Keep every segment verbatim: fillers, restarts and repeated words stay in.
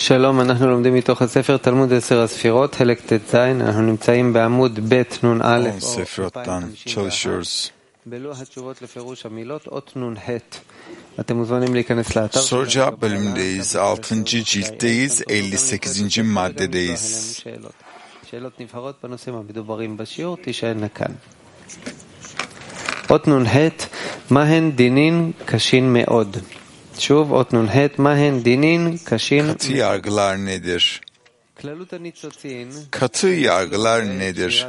שלום, אנחנו לומדים מתוך הספר תלמוד עשר הספירות, חלק ט"ז, אנחנו נמצאים בעמוד ב' נון א', Sefirot'tan çalışıyoruz. בלוח התשובות לפירוש המילות, אות נון ח'. אתם מוזמנים להיכנס לאתר. Soru cevap bölümündeyiz. altıncı ciltteyiz. elli sekizinci maddedeyiz. שאלות נבחרות בנושאים המדוברים בשיעור, תישאלנה כאן. אות נון ח', מהן דינין קשים מאוד. שוב, אות נון ח', מהן דינין קשים. Katı yargılar nedir? כללות הניצוצין. Katı yargılar nedir?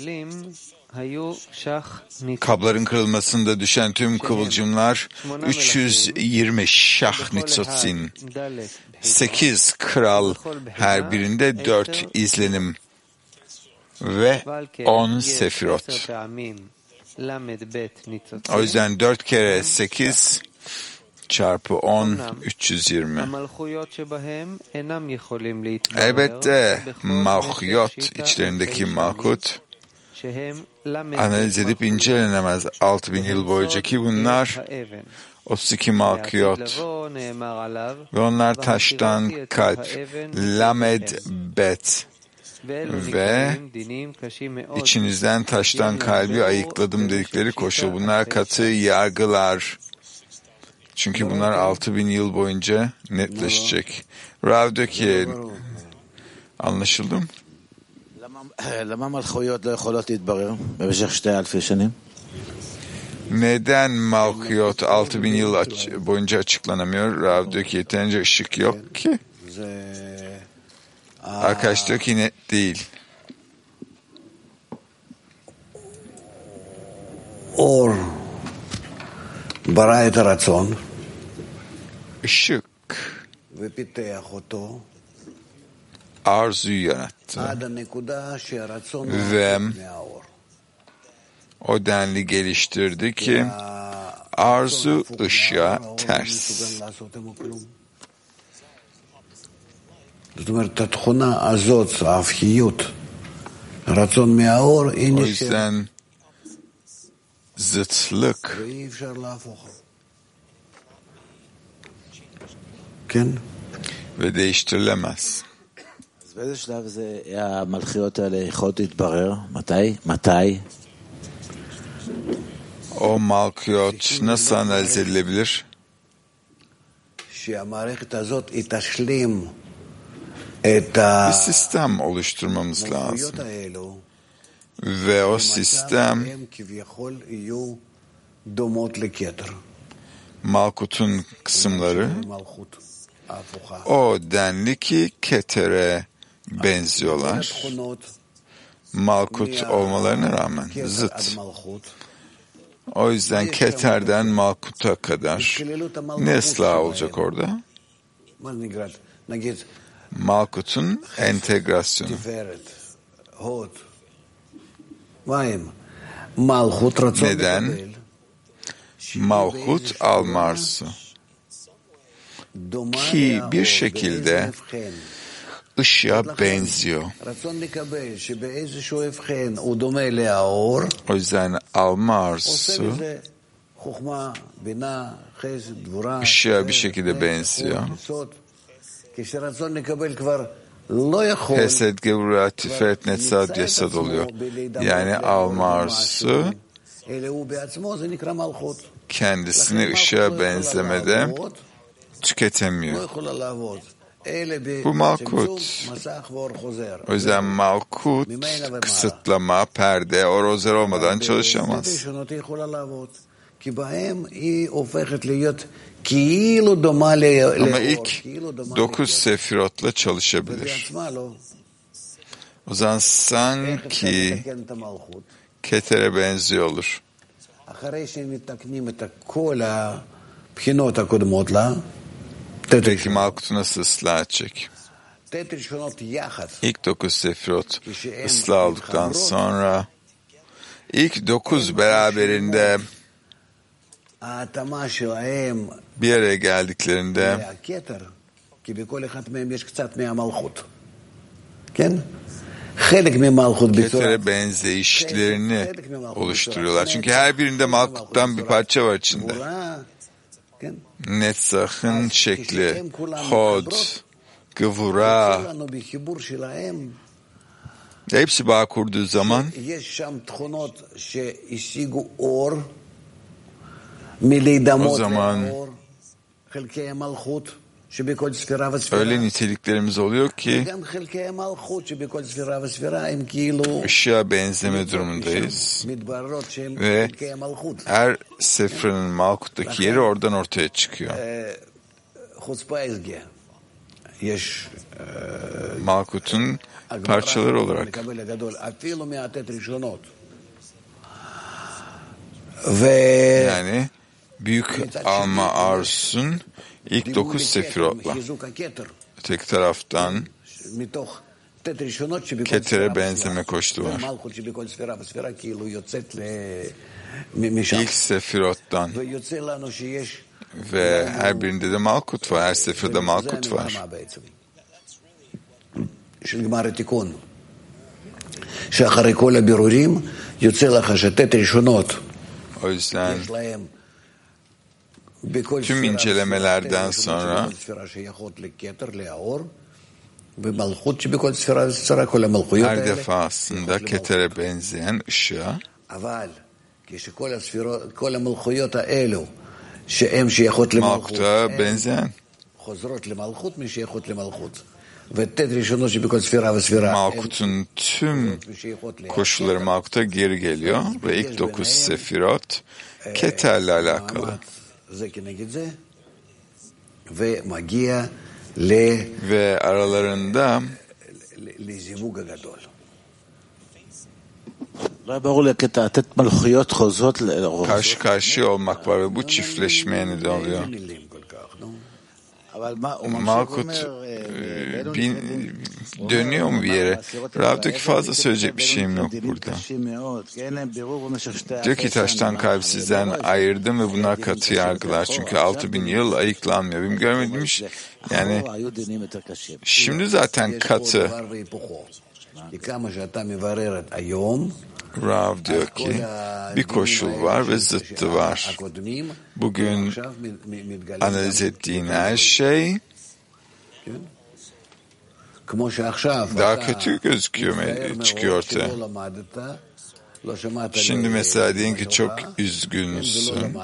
Kabların kırılmasında düşen tüm kıvılcımlar üç yüz yirmi şah nitzotsin. sekiz kral, her birinde dört izlenim ve on sefirot. O yüzden dört kere sekiz çarpı on, üç yüz yirmi. Elbette malhuyot, içlerindeki malkut, analiz edip incelenemez. altı bin yıl boyunca ki bunlar otuz iki malkuyot ve onlar taştan kalp, lamed bet ve içinizden taştan kalbi ayıkladım dedikleri koşul. Bunlar katı yargılar. Çünkü bunlar altı bin yıl boyunca netleşecek. Rav diyor ki, anlaşıldı mı? Neden malkuyot altı bin yıl aç- boyunca açıklanamıyor? Rav diyor ki yeterince ışık yok ki. Arkadaş diyor ki net değil. Or bara et ratzon Işık arzuyu yarattı ve o denli geliştirdi ki arzu ışığa ters. O yüzden zıtlık ve değiştirilemez. O malkuyot nasıl analiz edilebilir? Bir sistem oluşturmamız lazım. Ve o sistem malkutun kısımları o denli ki ketere benziyorlar. Malkut olmalarına rağmen zıt. O yüzden keterden malkuta kadar ne ıslah olacak orada? Malkutun entegrasyonu. Neden? Malhut al-Marsu. Ki bir şekilde ışığa benziyor. O yüzden al-Marsu ışığa bir şekilde benziyor. Hesed, Gevura, Tiferet, Netzad, Yesad oluyor. Yani al-Marsu kendisini ışığa benzemede tüketemiyor. Bu malkut. O yüzden malkut kısıtlama, perde, orozer olmadan çalışamaz. Ama ilk dokuz sefirotla çalışabilir. O zaman sanki ketere benziyor olur. Peki malkutu nasıl ıslah edecek? İlk dokuz sefirot ıslah olduktan sonra ilk dokuz beraberinde bir araya geldiklerinde ketere benzeyişlerini oluşturuyorlar. Çünkü her birinde malkuttan bir parça var içinde. Netzach'ın şekli, Hod, Gvura. Hepsi bağ kurduğu zaman o zaman öyle niteliklerimiz oluyor ki ışığa benzeme durumundayız ve her sefranın Malkut'taki yeri oradan ortaya çıkıyor. Malkut'un parçaları olarak. Yani büyük alma arzusun ilk dokuz sefirotla. Öteki taraftan Keter'e benzeme koştu var. İlk sefirottan ve her birinde de Malkut var. Her sefirde Malkut var. O yüzden tüm incelemelerden sonra her defasında Keter'e benzeyen ışığa Malkut'a benzeyen Malkut'un tüm koşulları Malkut'a geri geliyor ve ilk dokuz sefirot Keter'le alakalı. Ve aralarında karşı karşıya olmak var ve bu çiftleşmeye neden oluyor. Malkut bin, dönüyor mu bir yere? Rab'daki fazla söyleyecek bir şeyim yok burada. Diyor ki taştan kalpsizden ayırdım ve bunlar katı yargılar. Çünkü altı bin yıl ayıklanmıyor. Benim görmediğim iş, yani şimdi zaten katı. Rav diyor ki bir koşul var ve zıttı var. Bugün analiz ettiğin her şey daha kötü gözüküyor, çıkıyor ortaya. Şimdi mesela diyelim ki çok üzgünsün.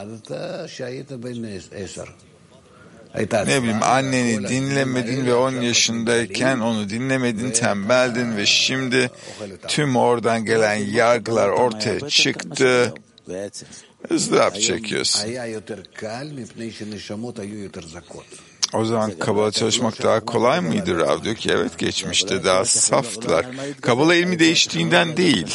Ne bileyim, anneni dinlemedin ve on yaşındayken onu dinlemedin, tembeldin ve şimdi tüm oradan gelen yargılar ortaya çıktı. ızdırap çekiyorsun. O zaman Kabala çalışmak daha kolay mıydı Rav? Diyor ki evet, geçmişte daha saftılar. Kabala ilmi değiştiğinden değil.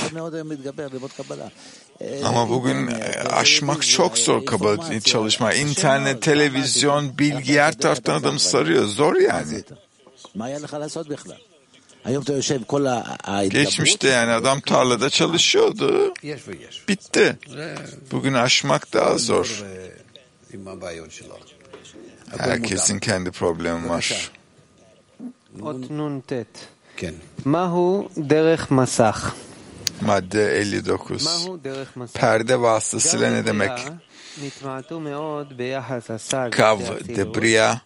Ama bugün aşmak çok zor Kabala çalışmak. İnternet, televizyon, bilgi her taraftan adamı sarıyor. Zor yani. Geçmişte yani adam tarlada çalışıyordu. Bitti. Bugün aşmak daha zor. Herkesin kendi problemi var. Ot nun tet. Mahu derech masach. Madde elli dokuz. Perde vasıtasıyla ne demek? Kav debriya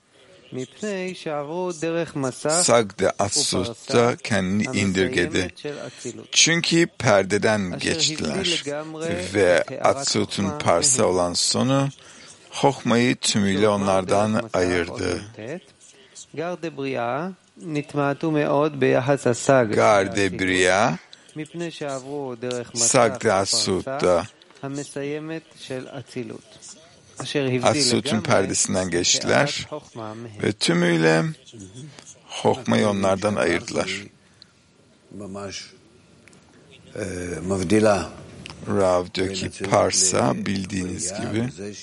Sag de Atsut'ta kendini indirgedi. Çünkü perdeden geçtiler ve Atsut'un parsa olan sonu Hokmayı tümüyle onlardan ayırdı. Gar de Briya Sag de Atsut'ta Atsut'un perdesinden geçtiler ve tümüyle Hokmayı onlardan ayırdılar. Rav diyor ki parsa bildiğiniz gibi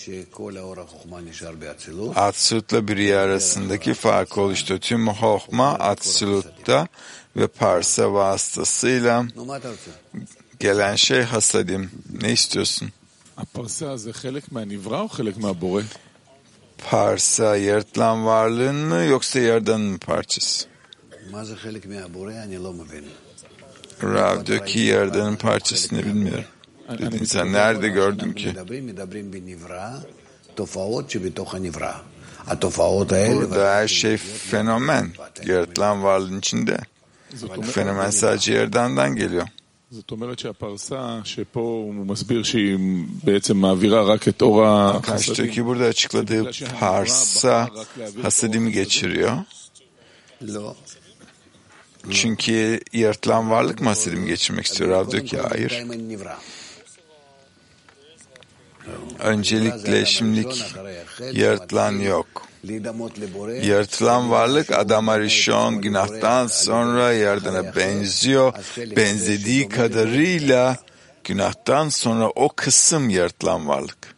Atsut'la Briya arasındaki farkı oluştu. Tüm Hokma Atsut'ta ve parsa vasıtasıyla gelen şey hasadim. Ne istiyorsun? Parsa yaratılan varlığın mı yoksa yaradanın mı parçası? Rav diyor ki yaradanın parçasını bilmiyorum. Dedin sen nerede gördün ki? Burada her şey fenomen. Yaratılan varlığın içinde. Fenomen sadece Yaradan'dan geliyor. Karşıdaki burada açıkladığı parsa hasedimi geçiriyor. Çünkü yaratılan varlık mı hasedimi geçirmek istiyor? Rav diyor ki hayır. Öncelikle şimdilik yaratılan yok. Yaratılan varlık Adam Arishon günahtan sonra Yaradan'a benziyor. Benzediği kadarıyla günahtan sonra o kısım yaratılan varlık.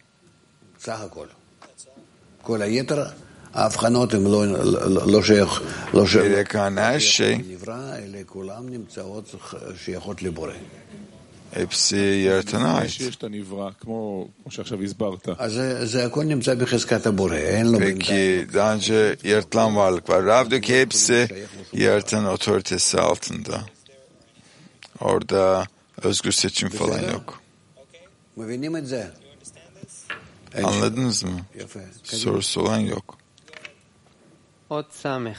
Geriye kalan her şey hepsi yaratana ait. Peki daha önce yaratılan varlık var. Rav diyor ki hepsi yaratan otoritesi altında. Orada özgür seçim falan yok. Anladınız mı? Sorusu olan yok. Ot sameh.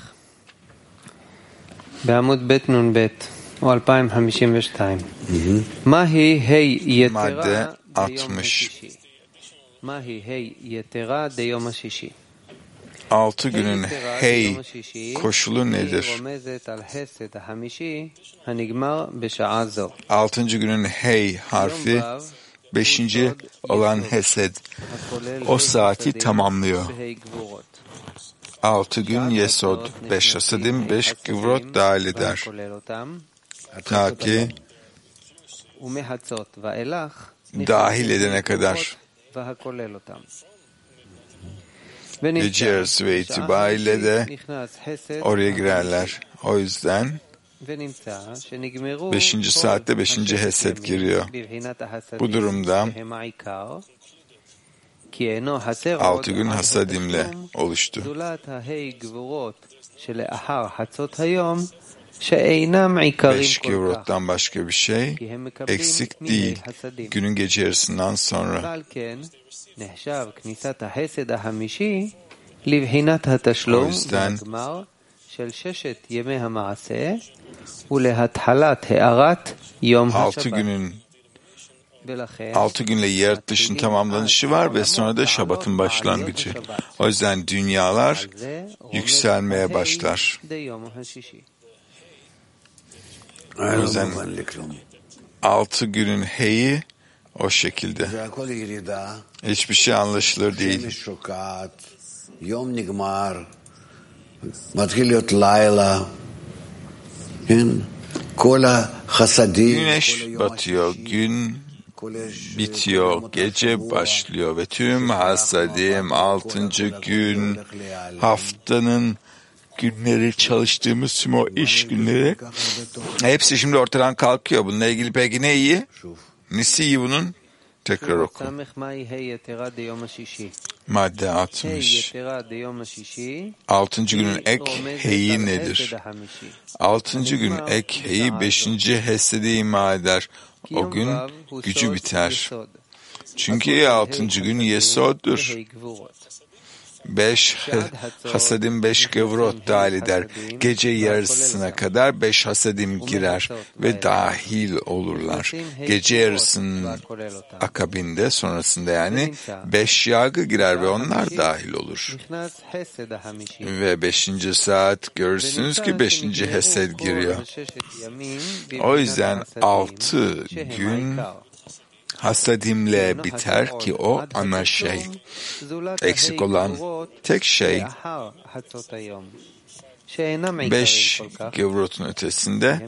בעמוד ב' נון ב' או אלפיים וחמישים ושתיים. מהי ה' יתרה דיום השישי? מהי ה' יתרה דיום השישי? Altı günün hey koşulu nedir? Altıncı günün hey harfi beşinci olan hesed o saati tamamlıyor. Altı gün yesod, beş hasedim, beş kıvrot dahil eder. Ta ki dahil edene kadar. Gece yarısı ve itibariyle de oraya girerler. O yüzden beşinci saatte beşinci hesed giriyor. Bu durumda altı gün hasadimle oluştu. Beş kivrottan başka bir şey eksik değil. Günün gece yarısından sonra. O yüzden altı günün Altı günle yaratılışın tamamlanışı var ve sonra da Şabat'ın başlangıcı. O yüzden dünyalar yükselmeye başlar. O yüzden altı günün heyi o şekilde. Hiçbir şey anlaşılır değil. Güneş batıyor, gün bitiyor, gece başlıyor ve tüm hasadim altıncı gün haftanın günleri, çalıştığımız tüm o iş günleri hepsi şimdi ortadan kalkıyor. Bununla ilgili peki ne iyi? Nesi iyi bunun? Tekrar oku. Madde altmış. Altıncı günün ek heyi nedir? Altıncı gün ek heyi beşinci hesedi ima eder. O gün gücü biter. Çünkü altıncı gün yesoddur. Beş hasadim beş kevrot dahil eder. Gece yarısına kadar beş hasadim girer ve dahil olurlar. Gece yarısının akabinde, sonrasında yani beş yargı girer ve onlar dahil olur. Ve beşinci saat görürsünüz ki beşinci hesed giriyor. O yüzden altı gün hasadimle biter ki o ana şey. Eksik olan tek şey beş gevrotun ötesinde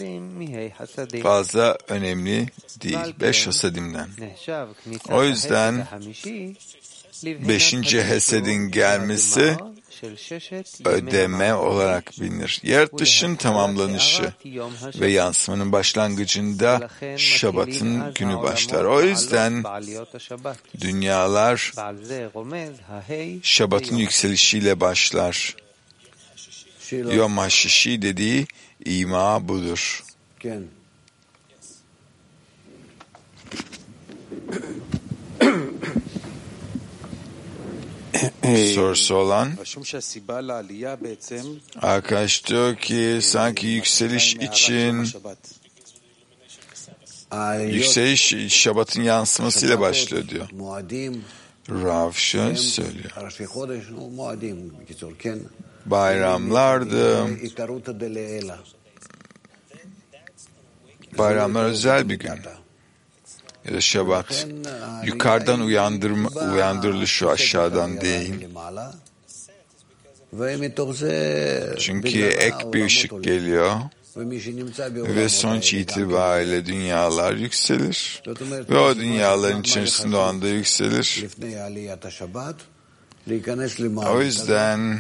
fazla önemli değil. Beş hasadimden. O yüzden beşinci hesedin gelmesi ödeme olarak bilinir. Yaratılışın tamamlanışı ve yansımanın başlangıcında Şabat'ın günü başlar. O yüzden dünyalar Şabat'ın yükselişiyle başlar. Yom HaShishi dediği ima budur. sorusu olan. Arkadaş diyor ki sanki yükseliş için yükseliş Şabat'ın yansımasıyla başlıyor diyor. Rav şöyle söylüyor. Bayramlardı. Bayramlar özel bir gün. Ya da Şabat. Yukarıdan uyandırma, uyandırılışı aşağıdan değil. Çünkü ek bir ışık geliyor. Ve sonuç itibariyle dünyalar yükselir. Ve o dünyaların içerisinde o anda yükselir. O yüzden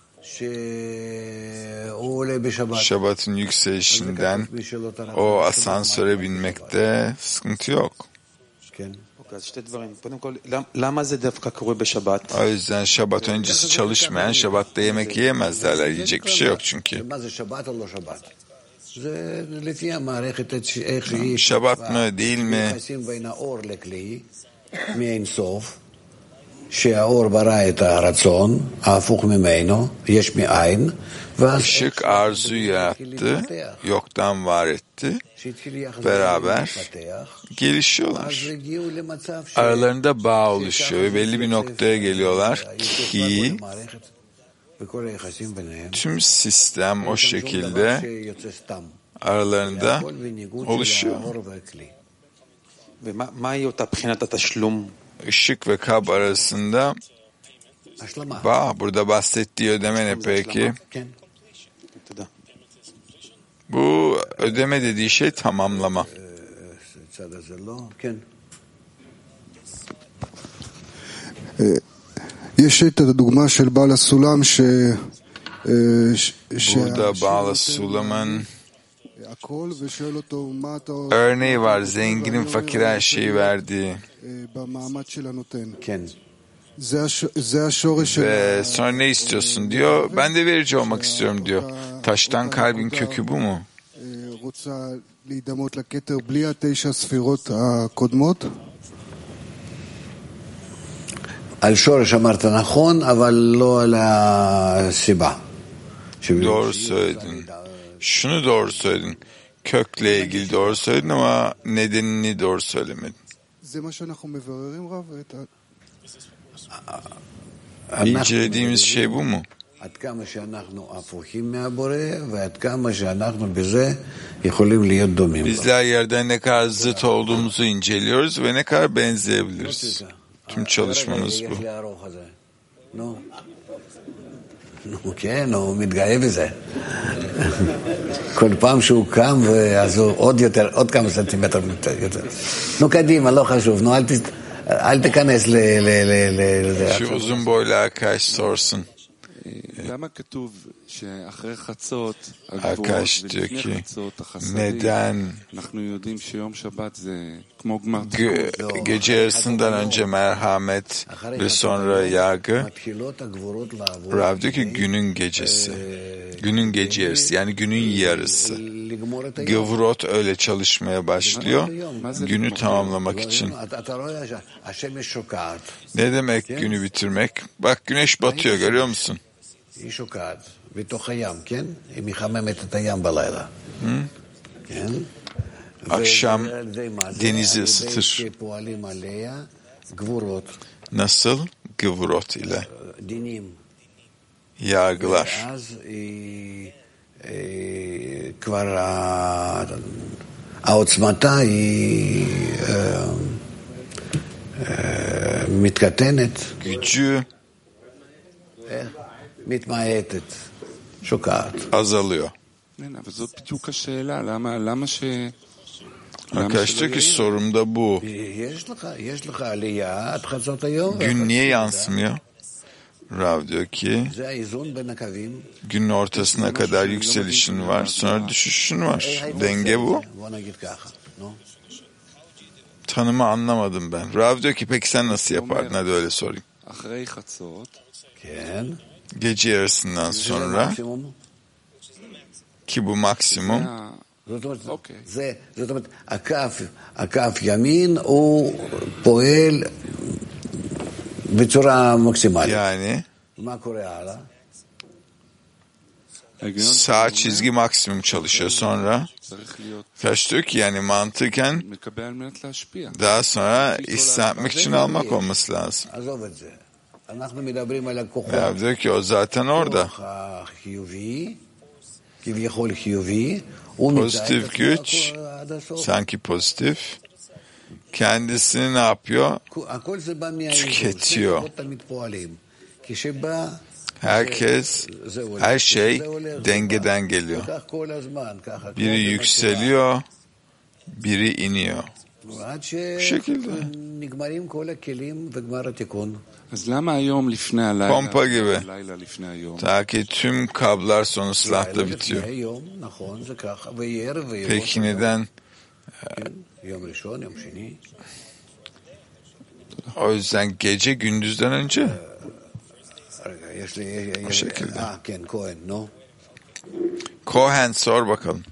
Şabat'ın yükselişinden o asansöre binmekte sıkıntı yok. O yüzden Şabat öncesi çalışmayan Şabat'ta yemek yiyemez derler. Yiyecek bir şey yok çünkü. Şabat mı değil mi? Işık arzuyu yarattı, yoktan var etti. Beraber gelişiyorlar. Aralarında bağ oluşuyor ve belli bir noktaya geliyorlar ki tüm sistem o şekilde aralarında oluşuyor. Işık ve kab arasında bağ. Burada bahsettiği ödeme ne peki? Bu ödeme dediği şey tamamlama. Burada Bala Sulam'ın örneği var. Zenginin fakire her şeyi verdiği. Ve sonra ne istiyorsun diyor. Ben de verici olmak istiyorum diyor. Taştan kalbin kökü bu mu? Doğru söyledin. Şunu doğru söyledin. Kökle ilgili doğru söyledin ama nedenini doğru söylemedin. İncelediğimiz şey bu mu? Bizler yerden ne kadar zıt olduğumuzu inceliyoruz ve ne kadar benzeyebiliriz. Tüm çalışmamız bu. כן, הוא מתגאה בזה. כל פעם שהוא קם, אז הוא עוד יותר, עוד כמה סנטימטר יותר. נו, קדימה, לא חשוב, נו, אל תיכנס לזה. Şu uzun boylu arkadaş sorsun. Arkadaş diyor ki neden Ge- gece yarısından önce merhamet ve sonra yargı? Rav diyor ki günün gecesi, günün gece yarısı, yani günün yarısı. Gevurot öyle çalışmaya başlıyor günü tamamlamak için. Ne demek günü bitirmek? Bak güneş batıyor, görüyor musun? היא שוקעת בתוך הים, כן? היא מחממת את הים בלילה. כן? Akşam denizi ısıtır. Nasıl? Gevurot ile. Yargılar. כבר העוצמתה היא מתקטנת. Gücü מתמעטת, שוקעת. azalıyor. Arkadaş diyor ki sorum da bu. Gün niye yansımıyor? Rav diyor ki günün ortasına kadar yükselişin var, sonra düşüşün var. Denge bu. Tanımı anlamadım ben. Rav diyor ki peki sen nasıl yapardın? Hadi öyle sorayım. Gece yarısından sonra ki bu maksimum. זאת אומרת, הכף, הכף ימין הוא פועל Yani sağ çizgi maksimum çalışıyor. Sonra kaç diyor ki yani mantıken daha sonra İslam'lık için almak olması lazım. Ya diyor ki o zaten orada. Pozitif güç, sanki pozitif, kendisini ne yapıyor? Tüketiyor. Herkes, her şey dengeden geliyor. Biri yükseliyor, biri iniyor. Bu şekilde. Pompa gibi. Ta ki tüm kablar son ıslahta bitiyor. Peki neden? O yüzden gece gündüzden önce. O şekilde. Cohen sor bakalım.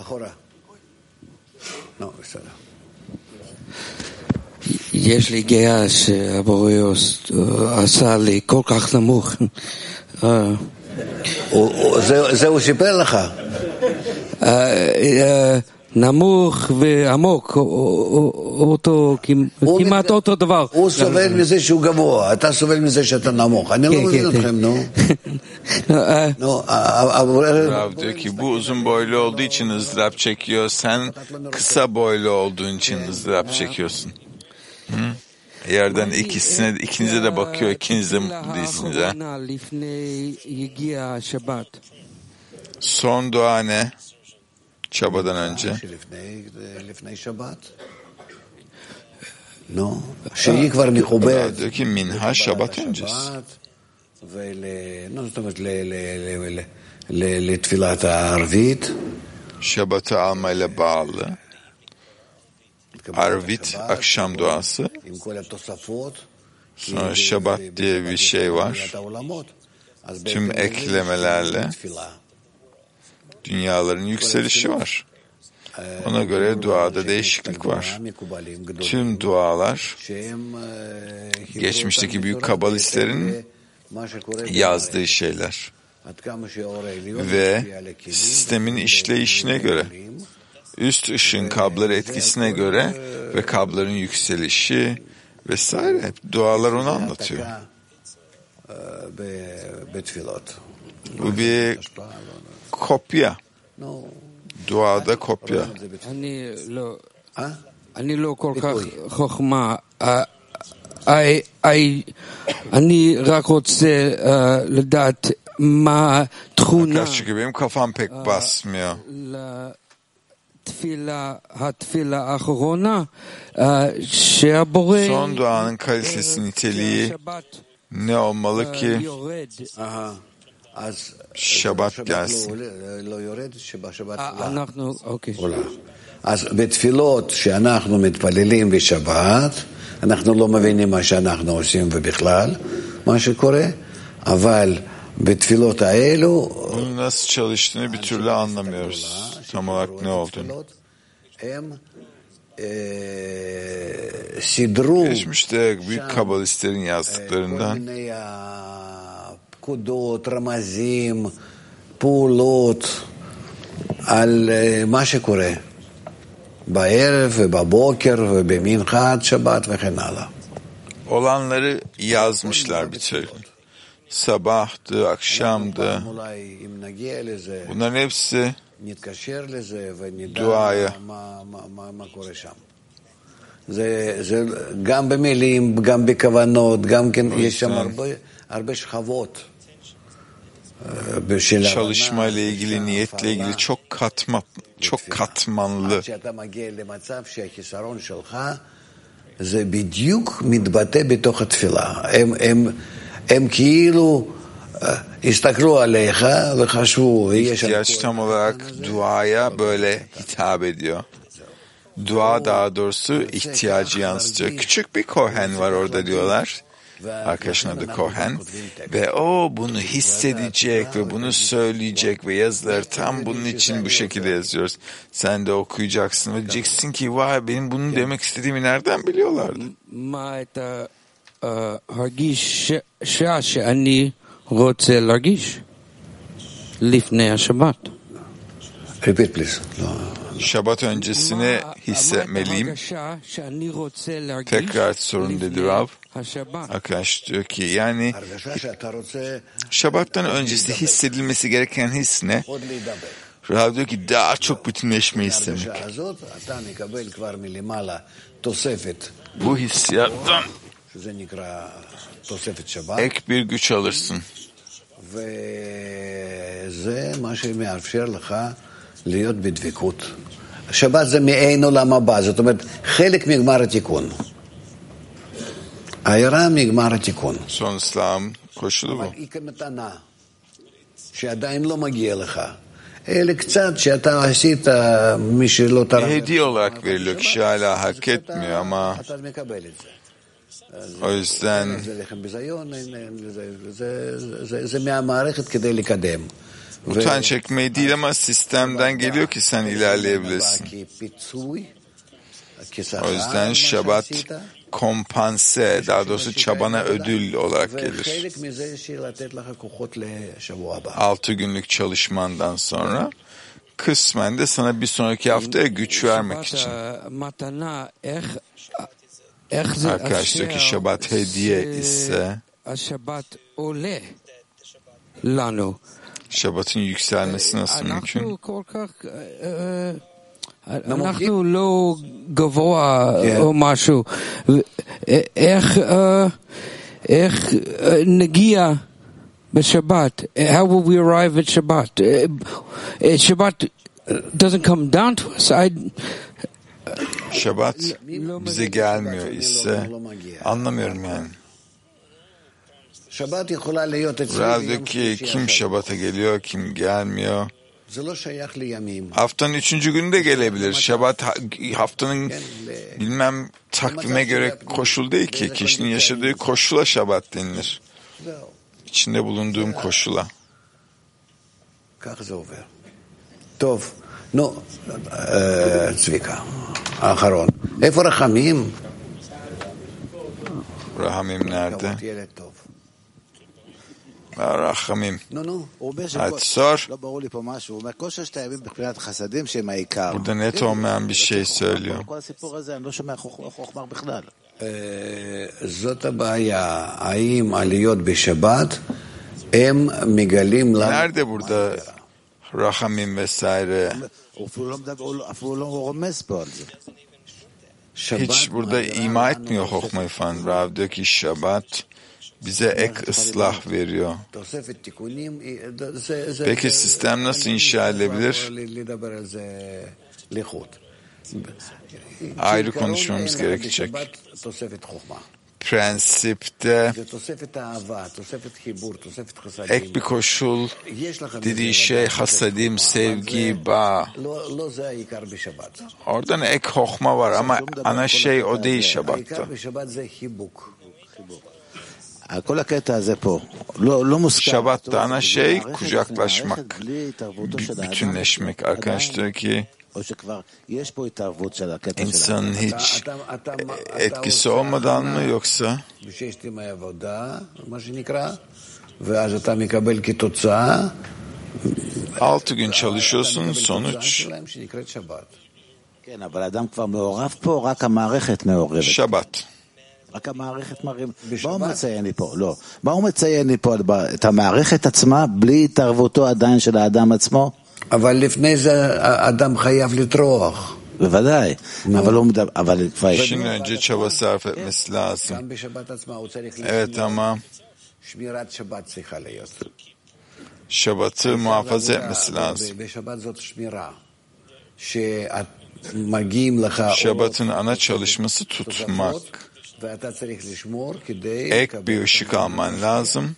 יש לי גאה שהבורא עשה לי כל כך נמוך. זה הוא סיפר לך? נמוך ועמוק, אותו, כמעט אותו דבר. הוא סובל מזה שהוא גבוה, אתה סובל מזה שאתה namuk. אני לא מבין אתכם, נו. Rav diyor ki bu uzun boylu olduğu için ızdırap çekiyor. Sen kısa boylu olduğun için ızdırap çekiyorsun. Hı? Yerden ikisine, ikinize de bakıyor, ikiniz de mutlu değilsiniz ha. Son dua ne? Çabadan önce. Diyor ki minha şabat öncesi. Şabatı almayla bağlı. Arvit, akşam duası. Sonra Şabat diye bir şey var. Tüm eklemelerle dünyaların yükselişi var. Ona göre duada değişiklik var. Tüm dualar geçmişteki büyük kabalistlerin yazdığı şeyler. Ve sistemin işleyişine göre, üst ışın kabları etkisine göre ve kabların yükselişi vesaire hep dualar onu anlatıyor. Bu bir kopya. Duada kopya. אני לא כל כך חוכמה, אני רק רוצה לדעת מה תכונה Çünkü benim kafam pek basmıyor. Son duanın kalitesi, niteliği ne olmalı ki Şabat gelsin? אז בתפילות שאנחנו מתפללים בשבת, אנחנו לא מבינים מה שאנחנו עושים ובכלל, מה שקורה, אבל בתפילות האלו, bunun nasıl çalıştığını bir türlü anlamıyoruz. Tam olarak ne olduğunu. Geçmişte büyük kabalistlerin yazdıklarından פקודות, רמזים, פעולות על מה שקורה בערב ובבוקר ובמנחת שבת וכן הלאה. Olanları yazmışlar bir tür. Sabahtı, akşamdı. Bunların hepsi duaya. זה גם במילים, גם בכוונות, גם כן יש שם הרבה הרבה שכבות. Çalışma ile ilgili, niyetle ilgili çok katma, çok katmanlı. זה בדיוק מתבטא בתוך התפילה. הם הם הם כאילו הסתכלו עליך וחשבו, ihtiyaç tam olarak duaya böyle hitap ediyor. Dua daha doğrusu ihtiyacı yansıtıyor. Küçük bir Kohen var orada diyorlar. Arkadaşın adı Kohen. Ve o bunu hissedecek ve bunu söyleyecek ve yazıları tam bunun için bu şekilde yazıyoruz. Sen de okuyacaksın ve diyeceksin ki vay benim bunu demek istediğimi nereden biliyorlardı? הרגיש שעה שאני רוצה להרגיש לפני השבת. Repeat please. Şabat öncesini hissetmeliyim. Tekrar sorun dedi Rav. Arkadaş diyor ki yani Şabat'tan öncesi hissedilmesi gereken his ne? Rav diyor ki daha çok bütünleşmeyi istemek. Bu hissiyattan ek bir güç alırsın. שבת זה מעין עולם הבא, זאת אומרת, חלק מגמר התיקון. העירה מגמר התיקון. Son İslam koşulu bu. היא כמתנה, שעדיין לא מגיע לך. אלה קצת שאתה עשית, מי שלא תרם. Hediye olarak veriliyor, kişi hala hak etmiyor ama אתה מקבל את זה. o yüzden זה לחם בזיון, זה מהמערכת כדי לקדם. utanç çekmeyi değil ama sistemden geliyor ki sen ilerleyebilesin. O yüzden Şabat kompanse, daha doğrusu çabana ödül olarak gelir. Altı günlük çalışmandan sonra kısmen de sana bir sonraki haftaya güç vermek için. Arkadaştaki Şabat hediye ise Şabat'ın yükselmesi nasıl mümkün? אנחנו לא גבוה או משהו. איך איך נגיע בשבת? How will we arrive at Shabbat? Shabbat doesn't come down to us. I Şabat bize gelmiyor ise anlamıyorum yani. Rav diyor ki kim Şabat'a geliyor, kim gelmiyor. Haftanın üçüncü günü de gelebilir. Şabat haftanın bilmem takvime göre koşul değil ki. Kişinin yaşadığı koşula Şabat denilir. İçinde bulunduğum koşula. טוב, נו, צביקה, האחרון. איפה רחמים? Rahamim nerede? Rahamim. Hadi sor. Burada net olmayan bir şey söylüyor. זאת הבעיה, האם עליות בשבת הם מגלים לנו... Nerede burada Rahamim vesaire? Hiç burada ima etmiyor Hokma falan. Rav diyor ki Şabat bize ek ıslah veriyor. Peki sistem nasıl inşa edilebilir? Ayrı konuşmamız gerekecek. Prensipte ek bir koşul dediği şey hasadim, sevgi, bağ. Oradan ek hokma var ama ana şey o değil Şabat'ta. Şabat'ta ana şey kucaklaşmak, bütünleşmek. Arkadaşlar ki insanın hiç etkisi olmadan mı yoksa altı gün çalışıyorsun sonuç Şabat. רק המערכת מרים, מה הוא מציין לי פה? לא. מה הוא מציין לי פה? את המערכת עצמה, בלי התערבותו עדיין של האדם עצמו? אבל לפני זה האדם חייב לטרוח. בוודאי. אבל הוא מדבר, אבל כבר... Şimdi önce çaba sarf etmesi lazım. גם בשבת עצמה הוא צריך Evet ama שמירת שבת צריכה להיות. Şabat'ı muhafaza etmesi lazım. בשבת זאת שמירה. שמגיעים לך... Şabat'ın ana çalışması tutmak. Ek bir ışık alman lazım.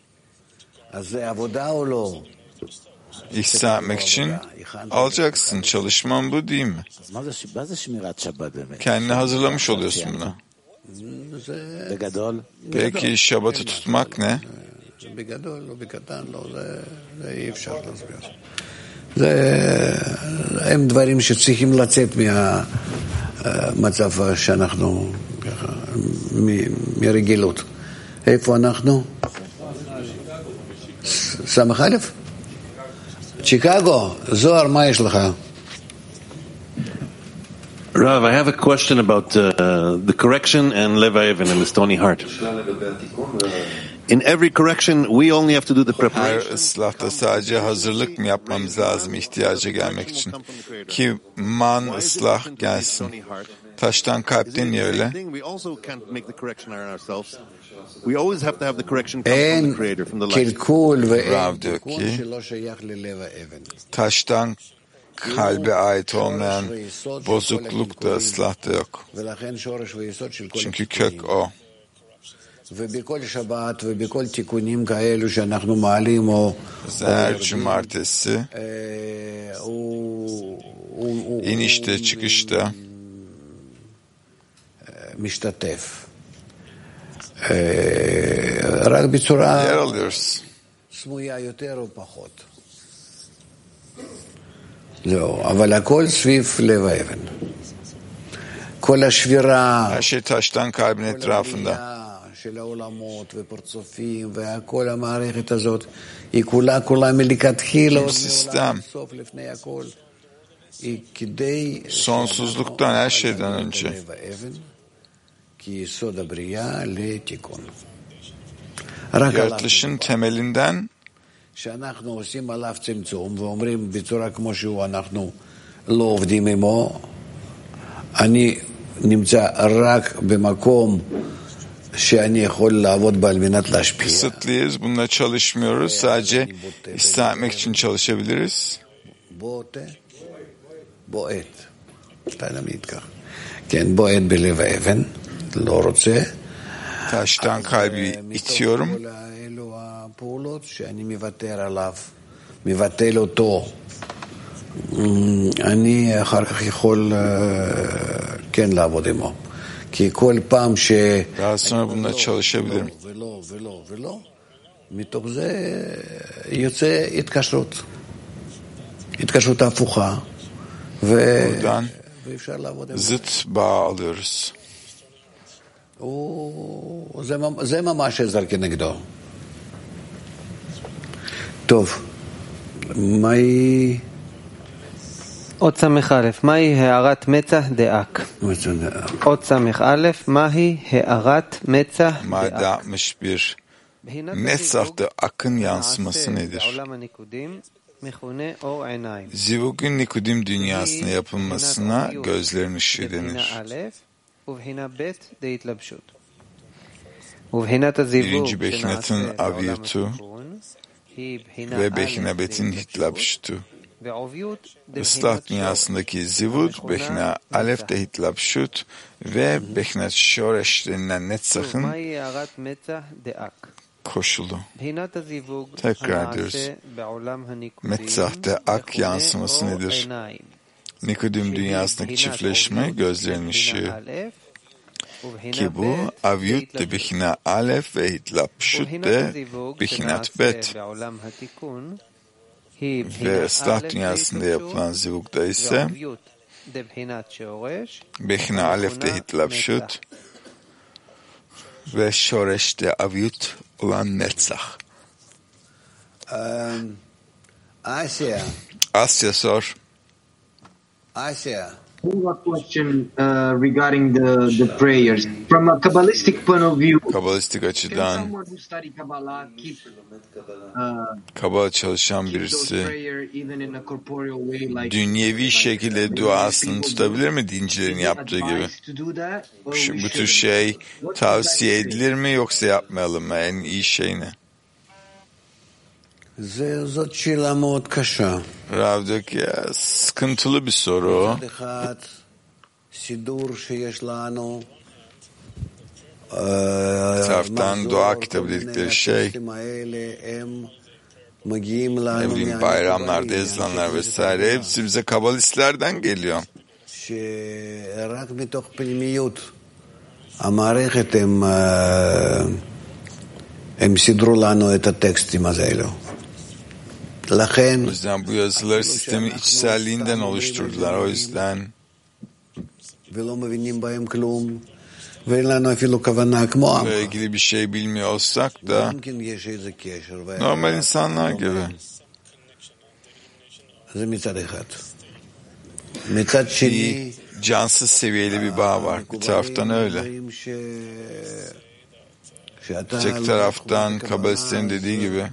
İhsan etmek için alacaksın. Çalışman bu değil mi? Kendini hazırlamış oluyorsun buna. Peki Şabat'ı tutmak ne? הם דברים שצריכים לצאת מהמצב שאנחנו מרגילות. איפה אנחנו? סמך א'? צ'יקגו, זוהר, מה יש לך? Rav, I have a question about uh, the correction and Leva Even and the stony heart. In every correction, we only have to do the preparation. Her ıslahta sadece hazırlık mı yapmamız lazım ihtiyaca gelmek için? Ki man ıslah gelsin. Taştan kalp değil mi öyle? En kilkul ve Rav diyor ki taştan kalbe ait olmayan bozukluk da ıslahta yok. Çünkü kök o. Her cumartesi inişte çıkışta yer alıyoruz. זהו, אבל הכל סביב לב האבן. כל השבירה, her şey taştan kalbin etrafında. של העולמות ופרצופים וכל המערכת הזאת, היא כולה כולה מלכתחילה עוד מעולם, סוף לפני הכל. היא כדי sonsuzluktan her şeyden önce. כי יסוד הבריאה לתיקון. Yaratılışın temelinden שאנחנו עושים עליו צמצום ואומרים בצורה כמו שהוא אנחנו לא עובדים עמו, אני נמצא רק במקום שאני יכול לעבוד בה על מנת להשפיע. Kısıtlıyız, bununla çalışmıyoruz, sadece ıslah etmek için çalışabiliriz. בועט, בועט, תמיד כך. כן, בועט בלב האבן, לא רוצה. Taştan kalbi itiyorum. פעולות שאני מוותר עליו, מבטל אותו, אני אחר כך יכול כן לעבוד עמו. כי כל פעם ש... daha sonra bununla çalışabilirim. ולא, ולא, ולא, מתוך זה יוצא התקשרות. התקשרות הפוכה, buradan ואפשר לעבוד עמו. zıt bağ alıyoruz. זה ממש עזר כנגדו. טוב, מהי... עוד סמך א', מהי הערת מצח דאק? עוד סמך א', מהי הערת מצח Madde דאק? altmış bir. Netzah'ta akın yansıması nedir? Zivug'un Nikodim dünyasına yapılmasına gözlerin ışığı denir. Birinci Behinat'ın aviyutu ve Behinabet'in hitlapşutu. Islah dünyasındaki zivud, Behina alef de hitlapşut ve Behinat şoreş denilen netzahın koşulu. Tekrar diyoruz. Metzah'ta ak yansıması nedir? Nikodim dünyasındaki çiftleşme gözlerin ışığı. Ki bu aviyut de Behina alef ve hitlapşut de Behinat bet. Ve ıslah dünyasında yapılan zivukta ise Behina alef de hitlapşut ve şoreş de aviyut olan netzah. Asya. Asya sor. Asya. I have a question uh, regarding the, the prayers. From a Kabbalistic point of view, Kabbalistik açıdan someone who study Kabbalah keep uh, Kabala çalışan those birisi prayer even in a corporeal way, like dünyevi şekilde duasını tutabilir mi dincilerin yaptığı gibi? advised to do that, or Şu, we bu tür shouldn't? şey tavsiye edilir mi yoksa yapmayalım mı? En iyi şey ne? זאת שאלה מאוד קשה. Rav diyor ki ya, sıkıntılı bir soru. מצד אחד, סידור שיש לנו, Etraftan dua kitabı dedikleri şey, ne bileyim bayramlarda yazılanlar vesaire, hepsi bize kabalistlerden geliyor. שרק מתוך פנימיות המערכת הם, הם סידרו לנו את הטקסטים האלו. לכן, O yüzden bu yazıları sistemin içselliğinden oluşturdular. O yüzden ולא מבינים בהם כלום, Bununla ilgili bir şey bilmiyor olsak da normal insanlar gibi. Bir cansız seviyeli bir bağ var. Bir taraftan öyle. Tek taraftan Kabalistlerin dediği gibi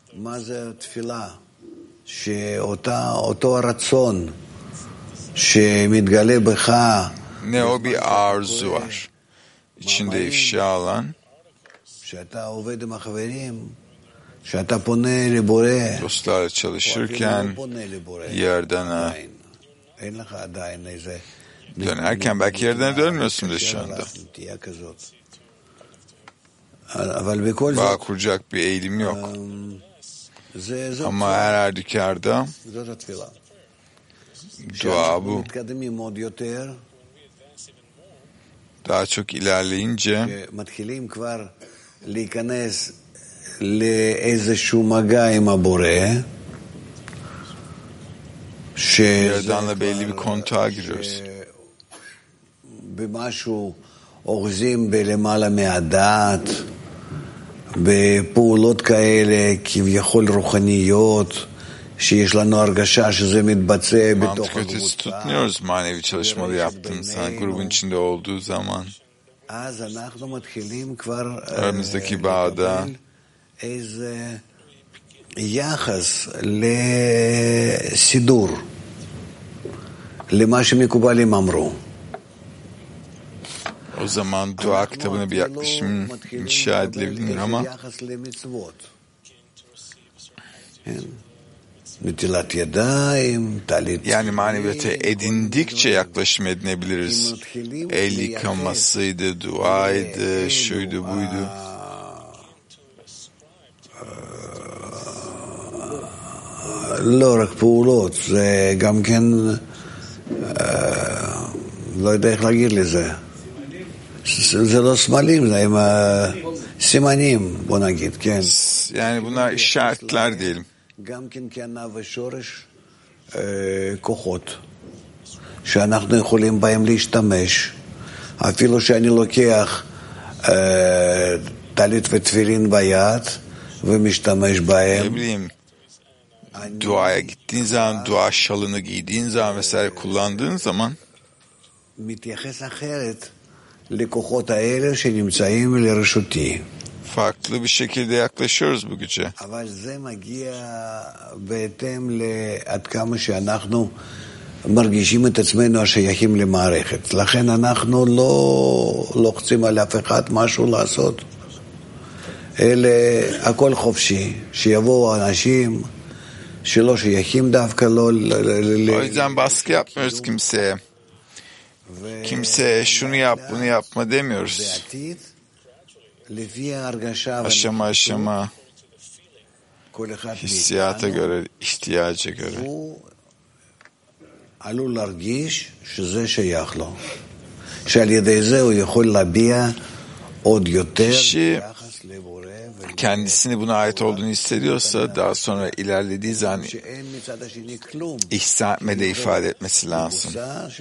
ne o bir arzu var. İçinde ifşa olan, dostlarla çalışırken Yaradan'a dönerken belki Yaradan'a dönmüyorsunuz şu anda. Bağ kuracak bir eğilim yok. Ama her halükarda dua bu. Daha çok ilerleyince Yaradan'la belli bir kontağa giriyoruz. בפעולות כאלה כביכול רוחניות שיש לנו הרגשה שזה מתבצע בתוך הקבוצה. Tutunuyoruz manevi çalışmaları yaptığımız zaman, grubun içinde olduğu zaman. Aramızdaki bağda יחס לסידור למה שמקובלים אמרו. O zaman dua kitabına bir yaklaşım inşa edilebilir ama yani maneviyata edindikçe yaklaşım edinebiliriz. El yıkamasıydı, duaydı, şuydu, buydu. לא רק פעולות, זה גם כן, לא יודע איך להגיד לזה. זה לא סמלים, זה עם סימנים, בוא נגיד, כן. Yani bunlar işaretler diyelim. גם כן כענה ושורש כוחות, שאנחנו יכולים בהם להשתמש, אפילו שאני לוקח טלית ותפילין ביד, ומשתמש בהם. Ne bileyim, duaya gittiğin zaman, dua şalını giydiğin zaman vesaire kullandığın zaman מתייחס אחרת לכוחות האלה שנמצאים לרשותי. Farklı bir şekilde yaklaşıyoruz bu güce. אבל זה מגיע בהתאם לעד כמה שאנחנו מרגישים את עצמנו השייכים למערכת. לכן אנחנו לא לוחצים על אף אחד משהו לעשות. אלה הכל חופשי, שיבואו אנשים שלא שייכים דווקא לא... O yüzden baskı yapmıyoruz kimseye. Kimseye şunu yap, bunu yapma demiyoruz. Aşama aşama, hissiyata göre, ihtiyaca göre. עלול להרגיש שזה שייך לו. שעל ידי זה הוא יכול להביע עוד יותר ביחס לבורא. Kendisini buna ait olduğunu hissediyorsa daha sonra ilerlediği zaman ihsan etmede ifade etmesi lazım.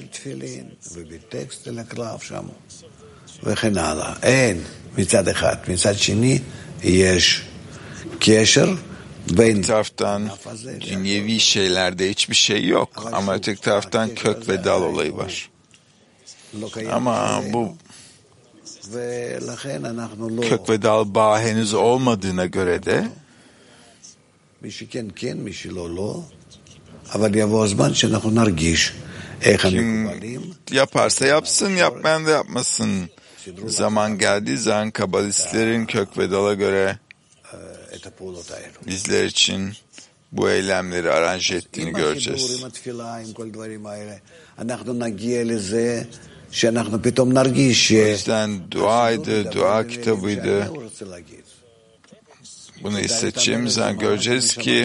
אין מצד אחד. מצד שני יש קשר Bir taraftan dünyevi şeylerde hiçbir şey yok ama öteki taraftan kök ve dal olayı var. Ama bu kök ve dal bağı henüz olmadığına göre de kim yaparsa yapsın, yapmayan da yapmasın. Zaman geldiği zaman kabalistlerin kök ve dala göre bizler için bu eylemleri aranje ettiğini göreceğiz. O yüzden duaydı, dua kitabıydı. Bunu hissedeceğimiz zaman göreceğiz ki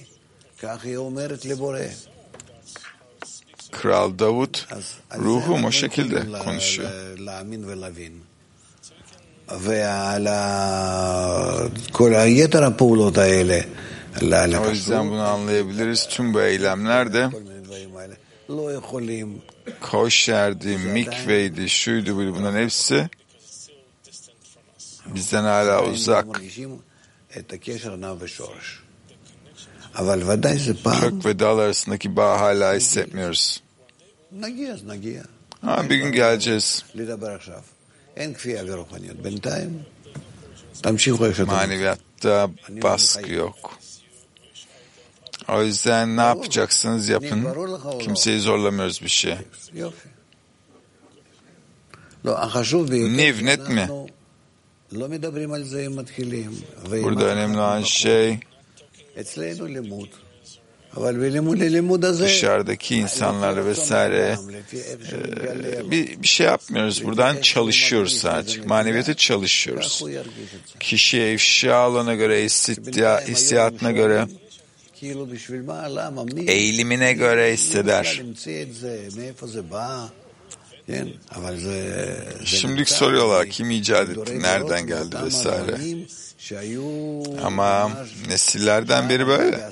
Kral Davut ruhum o şekilde konuşuyor. O yüzden bunu anlayabiliriz. Tüm bu eylemler de koşerdi, mikveydi, şuydu buydu, bunların hepsi bizden hala uzak. Kök ve dal arasındaki bağı hala hissetmiyoruz. Ha, bir gün geleceğiz. Maneviyatta baskı yok. O yüzden ne yapacaksınız yapın. Kimseyi zorlamıyoruz bir şey. Niv, net mi? Burada önemli olan şey dışarıdaki insanlar vesaire e, bir, bir şey yapmıyoruz. Buradan çalışıyoruz sadece. Maneviyata çalışıyoruz. Kişi ifşalığına göre, hissiyatına göre, eğilimine göre hisseder. Şimdilik soruyorlar kim icat etti, nereden geldi vesaire. Ama nesillerden beri böyle.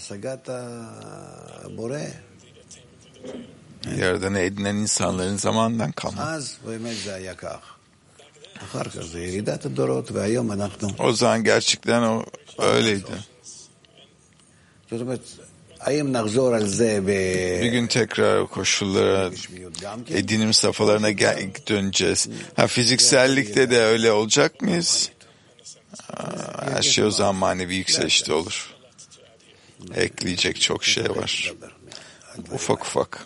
Yaradan'ı edinen insanların zamanından kalma. O zaman gerçekten o öyleydi. Bir gün tekrar koşullara, edinim safhalarına döneceğiz. Ha, fiziksellikte de öyle olacak mıyız? Her şey o zaman manevi yükselişte olur. Ekleyecek çok şey var. Ufak ufak.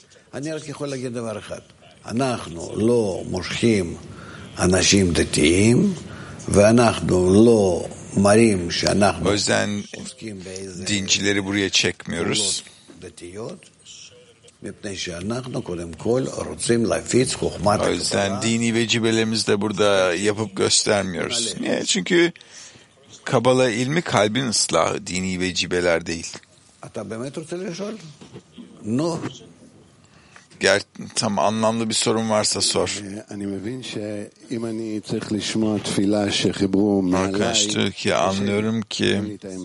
O yüzden dincileri buraya çekmiyoruz. O yüzden dini vecibelerimizi de burada yapıp göstermiyoruz. Niye? Çünkü Kabala ilmi kalbin ıslahı, dini vecibeler değil. Ger tam anlamlı bir sorun varsa sor. Arkadaş diyor ki anlıyorum ki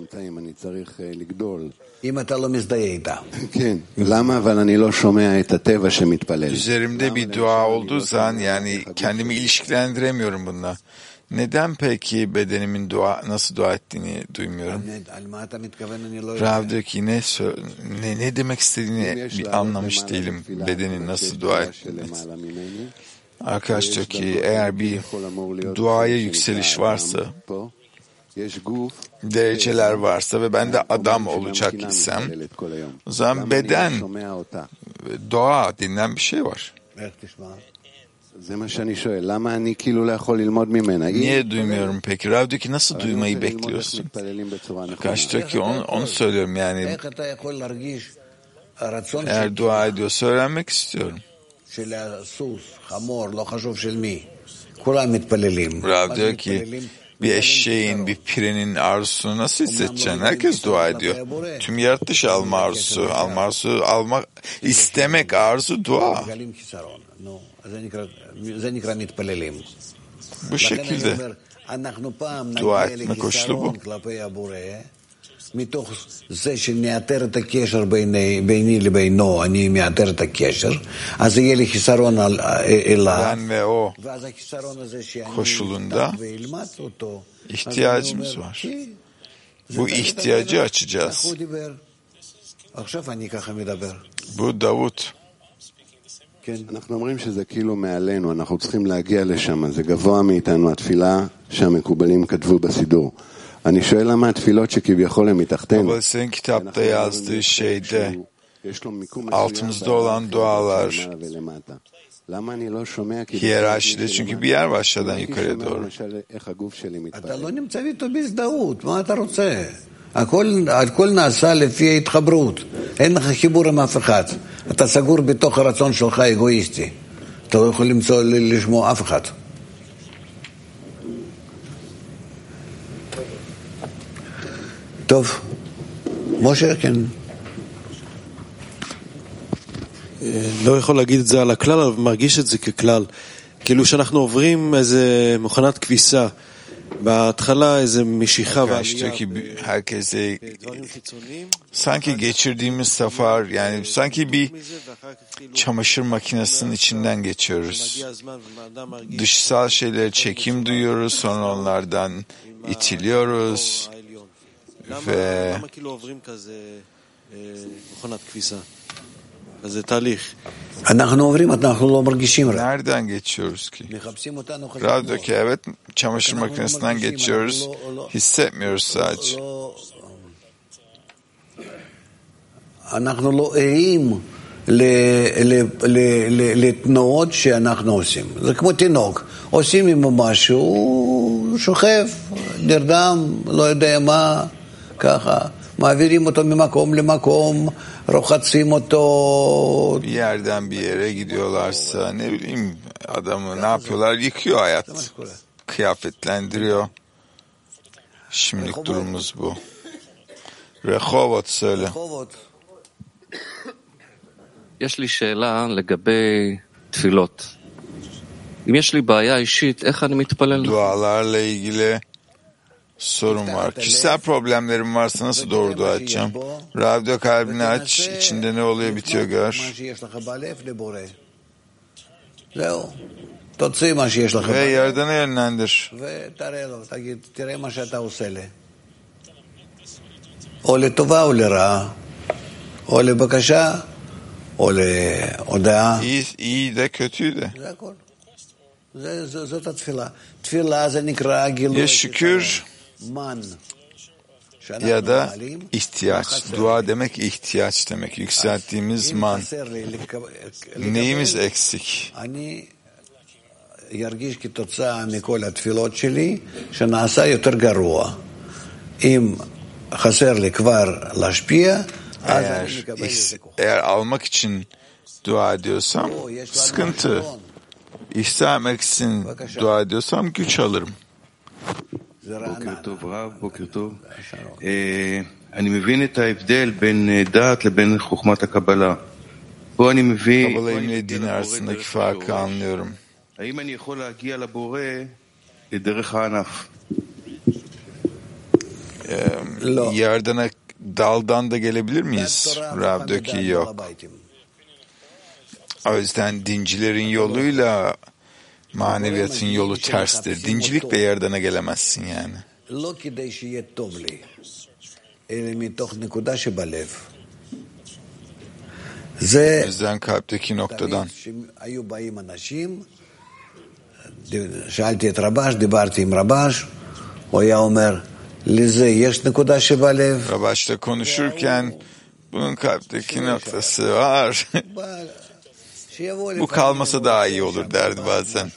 üzerimde bir dua olduğu zaman yani kendimi ilişkilendiremiyorum bununla. Neden peki bedenimin dua nasıl dua ettiğini duymuyorum? Rav diyor ki ne, ne, ne demek istediğini bir anlamış değilim. Bedenin nasıl dua ettiğini. Arkadaş diyor ki eğer bir duaya yükseliş varsa, dereceler varsa ve ben de adam olacak isem, o zaman beden, doğa denilen bir şey var. Niye duymuyorum peki? Rav diyor ki nasıl duymayı bekliyorsun? Arkadaş diyor ki onu, onu söylüyorum yani. Eğer dua ediyorsa öğrenmek istiyorum. Rav diyor ki bir eşeğin, bir pirenin arzusunu nasıl hissedeceksin? Herkes dua ediyor. Tüm yaratılış alma arzusu, alma arzusu, almak, istemek arzu dua. Bu şekilde dua etme koşulu bu. מתוך זה שנאתר את הקשר ביני לבינו, אני מאתר את הקשר, אז יהיה לי חיסרון אליו, ואז החיסרון הזה שאני נפתח ואלמד אותו, ihtiyacımız var. Bu ihtiyacı açacağız. Bu Davut. אנחנו אומרים שזה כאילו מעלינו, אנחנו צריכים להגיע לשם, זה גבוה מאיתנו, התפילה שהמקובלים כתבו בסידור. אני שואל למה התפילות שכביכול הם מתחתנו. Ama senin kitapta yazdığı şeyde altımızda olan dualar hiyerarşide çünkü bir yer var aşağıdan yukarıya doğru. אתה לא נמצא איתו בהזדהות, מה אתה רוצה? הכל, הכל נעשה לפי ההתחברות, אין לך חיבור עם אף אחד, אתה סגור בתוך הרצון שלך אגואיסטי, אתה לא יכול למצוא, לשמוע אף אחד. טוב, משה, כן. לא יכול להגיד את זה על הכלל, אבל מרגיש את זה ככלל. כאילו שאנחנו עוברים איזה מכונת כביסה, Baştaki herkese sanki geçirdiğimiz sefer, yani sanki bir çamaşır makinesinin içinden geçiyoruz. Dışsal şeylere çekim duyuyoruz, sonra onlardan itiliyoruz ve nereden geçiyoruz ki? Radyodaki evet, çamaşır makinesinden geçiyoruz. Hissetmiyoruz sadece. לתנועות שאנחנו עושים. זה כמו תינוק. עושים עם משהו, הוא שוכב, נרדם, לא יודע מה, ככה. מעבירים אותו ממקום למקום, רוחצים אותו. Bir yerden bir yere gidiyorlarsa ne bileyim adamı ne yapıyorlar? Yıkıyor hayat. Kıyafetlendiriyor. Şimdilik durumumuz bu. Rehovot söyle. יש לי שאלה לגבי תפילות. אם יש לי בעיה אישית, איך אני מתפלל? Dualarla ilgili sorun var. Kişisel problemlerim varsa nasıl doğru dua edeceğim? Radyo kalbini aç, içinde ne oluyor bitiyor gör. Ve Yaradan'a yönlendir. או לטובה או לרעה, או לבקשה, או להודעה. İyi, iyi de kötüyü de. זה הכל. זה, זה, זאת התפילה. תפילה זה נקרא גילוי. Ya şükür ya da ihtiyaç. Dua demek ihtiyaç demek. Yükselttiğimiz man. Neyimiz eksik? אני ירגיש כתוצאה מכל התפילות שלי שנעשה יותר גרוע. אם חסר לי כבר להשפיע, אז אני מקבל יותר כוח. Eğer almak için dua ediyorsam sıkıntı. İhsa etmek için dua ediyorsam güç alırım. בוקר טוב רב, בוקר טוב. אני מבין את ההבדל בין דעת לבין חוכמת הקבלה. פה אני מביא... Kabala ile din arasındaki farkı anlıyorum. האם אני יכול להגיע לבורא לדרך הענף? Yardana daldan da gelebilir miyiz? Rav'daki yok. O yüzden dincilerin yoluyla maneviyatın yolu terstir. Dincilikle yardana gelemezsin yani. O yüzden kalpteki noktadan. שאלתי את רבש, דיברתי עם רבש, הוא היה אומר, לזה יש נקודה שבלב. Rabaş'la konuşurken bunun kalpteki noktası var. Bu kalmasa daha iyi olur derdi bazen.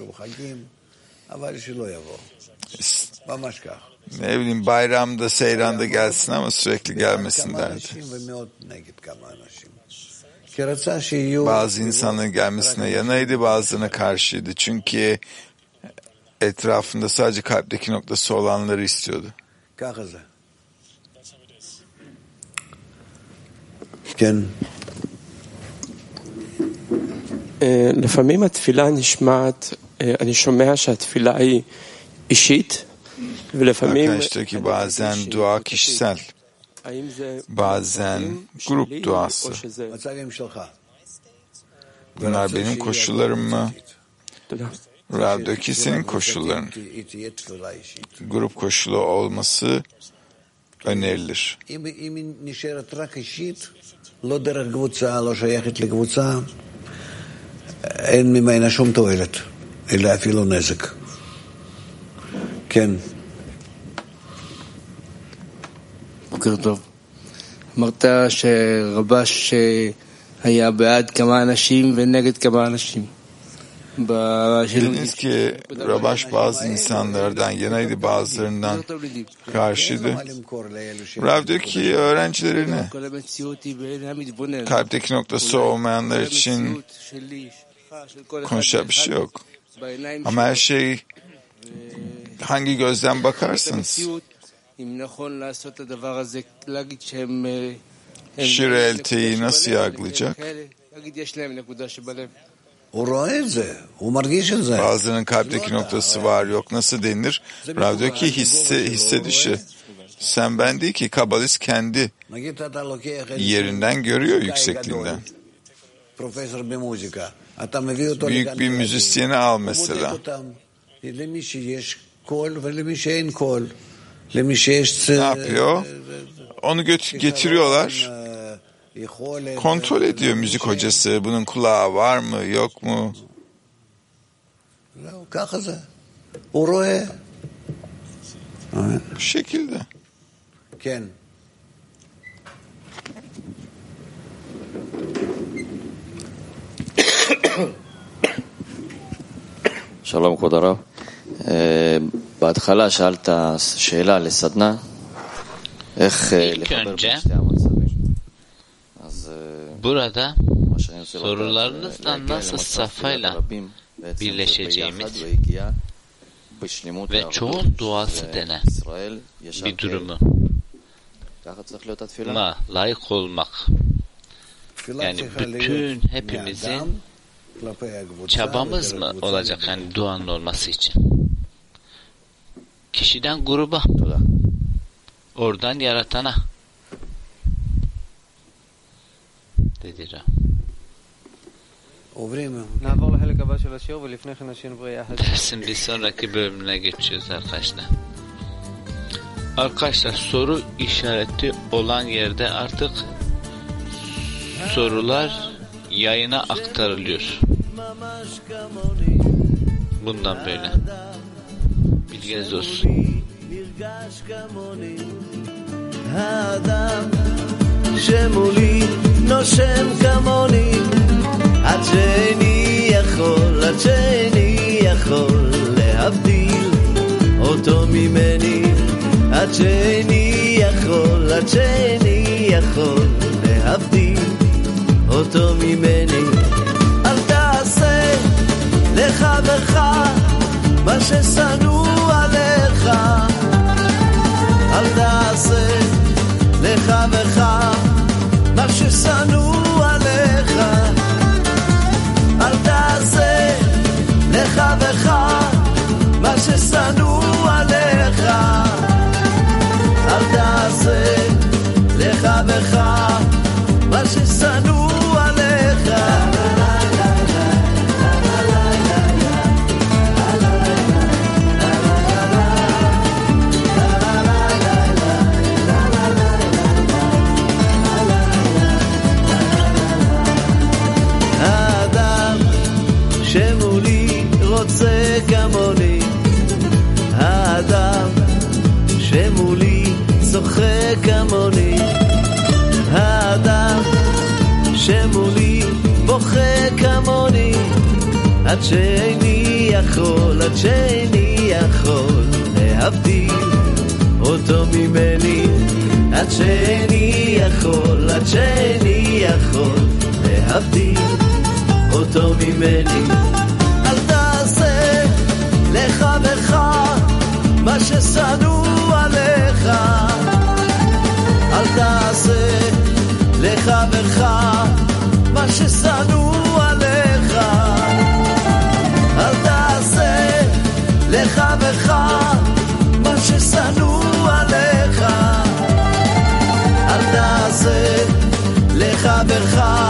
Ne bileyim bayramda, seyranda gelsin ama sürekli gelmesin derdi. Bazı insanların gelmesine yanaydı, bazılarına karşıydı. Çünkü etrafında sadece kalpteki noktası olanları istiyordu. לפעמים התפילה נשמעת, אני שומע שהתפילה היא אישית, ולפעמים... Arkadaştaki bazen dua kişisel, bazen grup duası. Bunlar benim koşullarım mı? Radyo'daki senin koşulların. Grup koşulu olması önerilir. אין ממנה שום תועלת, אלא אפילו נזק. כן. בוקר טוב. אמרת שרבש היה בעד כמה אנשים ונגד כמה אנשים. Dediniz ki Rabaş bazı insanlardan yanaydı, bazılarından karşıydı. Rav diyor ki öğrencilerine kalpteki noktası olmayanlar için konuşacak bir şey yok. Ama her şey hangi gözden bakarsanız. Şirelteyi nasıl yargılayacak? Bazılarının kalpteki noktası var yok. Nasıl denir? Rav diyor ki hisse, hissedişi. Sen ben değil ki kabalist kendi yerinden görüyor yüksekliğinden. Büyük bir müzisyeni al mesela. Ne yapıyor? Onu götür, getiriyorlar. Kontrol ediyor müzik hocası. Bunun kulağı var mı, yok mu? Bu şekilde. שלום כבוד הרב, בהתחלה שאלת שאלה לסדנה, איך לחבר בין שתי המצבים. Burada sorularınızla nasıl safayla birleşeceğimiz ve çoğun duası denen bir durumu ma layık olmak, yani bütün hepimizin çabamız mı olacak yani duanın olması için? Kişiden gruba, oradan yaratana dediler. Dersin bir sonraki bölümüne geçiyoruz arkadaşlar. Arkadaşlar soru işareti olan yerde artık sorular yayına aktarılıyor. Bundan böyle. Bilginiz olsun. שמולי נושם כמוני עד שאני יכול, עד שאני יכול להבדיל אותו ממני עד שאני יכול, עד שאני יכול להבדיל אותו ממני אל תעשה לחברך מה ששנוא עליך אל תעשה לחברך מה ששנוא עליך אל תעשה לחברך מה ששנוא עליך אל תעשה לחברך מה ששנוא עליך רוצה כמוני האדם שמולי צוחק כמוני האדם שמולי בוכה כמוני עד שאיני יכול עד שאיני יכול להבדיל אותו ממני עד שאיני יכול עד שאיני יכול להבדיל אותו ממני לחברך מה ששנוא עליך אל תעשה לחברך מה ששנוא עליך אל תעשה לחברך מה ששנוא עליך אל תעשה לחברך